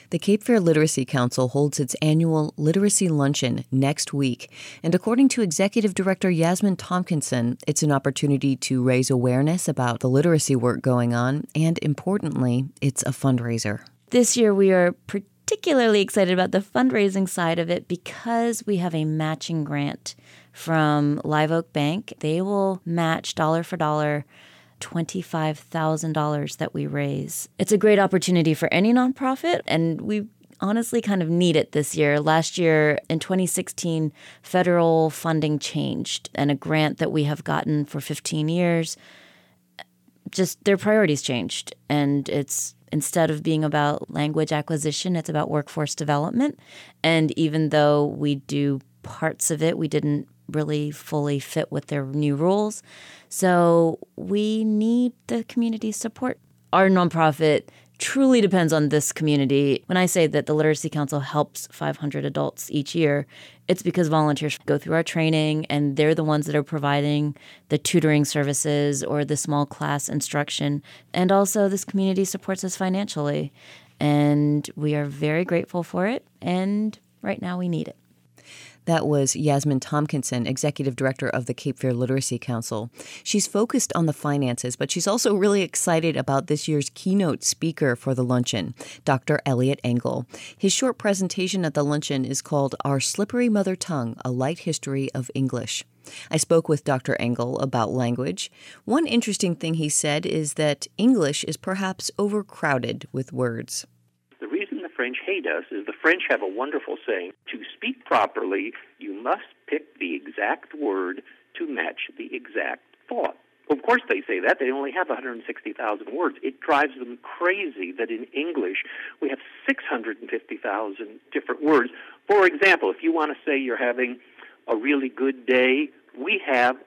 The Cape Fear Literacy Council holds its annual Literacy Luncheon next week, and according to Executive Director Yasmin Tompkinson, it's an opportunity to raise awareness about the literacy work going on, and importantly, it's a fundraiser. This year we are particularly excited about the fundraising side of it because we have a matching grant from Live Oak Bank. They will match dollar for dollar $25,000 that we raise. It's a great opportunity for any nonprofit, and we honestly kind of need it this year. Last year, in 2016, federal funding changed, and a grant that we have gotten for 15 years, just their priorities changed. And it's instead of being about language acquisition, it's about workforce development. And even though we do parts of it, we didn't really fully fit with their new rules. So we need the community support. Our nonprofit truly depends on this community. When I say that the Literacy Council helps 500 adults each year, it's because volunteers go through our training and they're the ones that are providing the tutoring services or the small class instruction. And also this community supports us financially. And we are very grateful for it. And right now we need it. That was Yasmin Tompkinson, Executive Director of the Cape Fear Literacy Council. She's focused on the finances, but she's also really excited about this year's keynote speaker for the luncheon, Dr. Elliot Engel. His short presentation at the luncheon is called Our Slippery Mother Tongue, A Light History of English. I spoke with Dr. Engel about language. One interesting thing he said is that English is perhaps overcrowded with words. The reason the French hate us is the French have a wonderful saying, to speak properly, you must pick the exact word to match the exact thought. Of course they say that. They only have 160,000 words. It drives them crazy that in English we have 650,000 different words. For example, if you want to say you're having a really good day, we have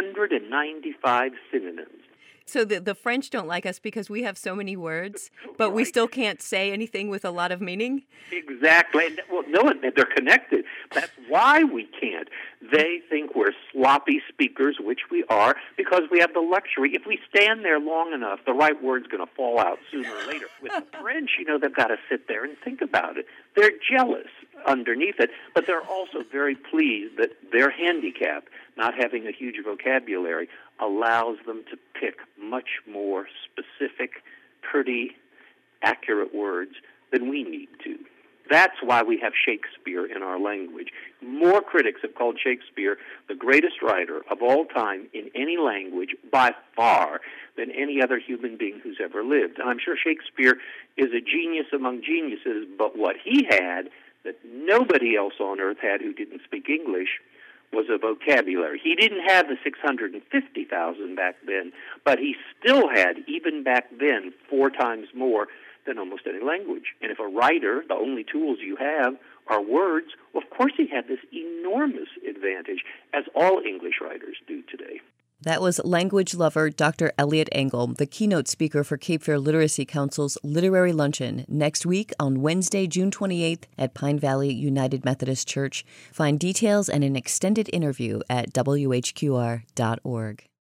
195 synonyms. So the French don't like us because we have so many words, but we still can't say anything with a lot of meaning? Exactly. Well, no, they're connected. That's why we can't. They think we're sloppy speakers, which we are, because we have the luxury. If we stand there long enough, the right word's going to fall out sooner or later. With the French, they've got to sit there and think about it. They're jealous underneath it, but they're also very pleased that their handicap, not having a huge vocabulary, allows them to pick much more specific, pretty, accurate words than we need to. That's why we have Shakespeare in our language. More critics have called Shakespeare the greatest writer of all time in any language by far than any other human being who's ever lived. And I'm sure Shakespeare is a genius among geniuses, but what he had that nobody else on earth had who didn't speak English was a vocabulary. He didn't have the 650,000 back then, but he still had, even back then, 4 times more than almost any language. And if a writer, the only tools you have are words, well, of course he had this enormous advantage, as all English writers do today. That was language lover Dr. Elliot Engel, the keynote speaker for Cape Fear Literacy Council's Literary Luncheon next week on Wednesday, June 28th at Pine Valley United Methodist Church. Find details and an extended interview at whqr.org.